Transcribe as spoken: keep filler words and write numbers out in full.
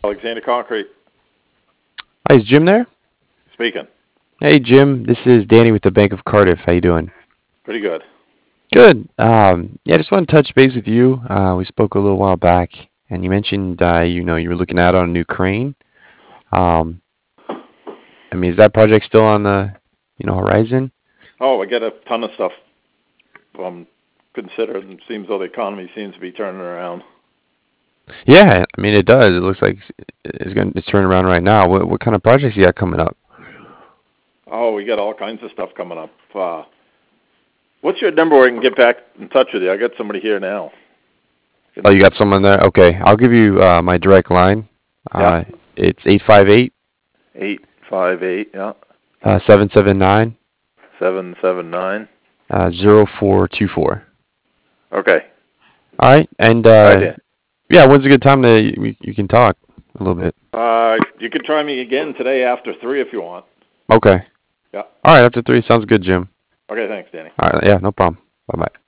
Alexander Concrete Hi, is Jim there? speaking. Hey, Jim. This is Danny with the Bank of Cardiff. How you doing? Pretty good. Good. Um, yeah, just want to touch base with you. Uh, we spoke a little while back, and you mentioned uh, you know you were looking out on a new crane. Um, I mean, is that project still on the you know horizon? Oh, I get a ton of stuff um, considered, and it seems though the economy seems to be turning around. Yeah, I mean it does. It looks like it's going to turn around right now. What what kind of projects you got coming up? Oh, we got all kinds of stuff coming up. Uh, what's your number where I can get back in touch with you? I got somebody here now. Oh, you got someone there? Okay, I'll give you uh, my direct line. Yeah, Uh, it's eight five eight eight five eight. Yeah, uh, seven seven nine seven seven nine. uh, zero four two four. Okay. All right, and All right, uh, Dan. yeah, when's a good time to you, you can talk a little bit? Uh, you can try me again today after three if you want. Okay. Yeah. All right, after three sounds good, Jim. Okay. Thanks, Danny. All right, yeah, no problem. Bye bye.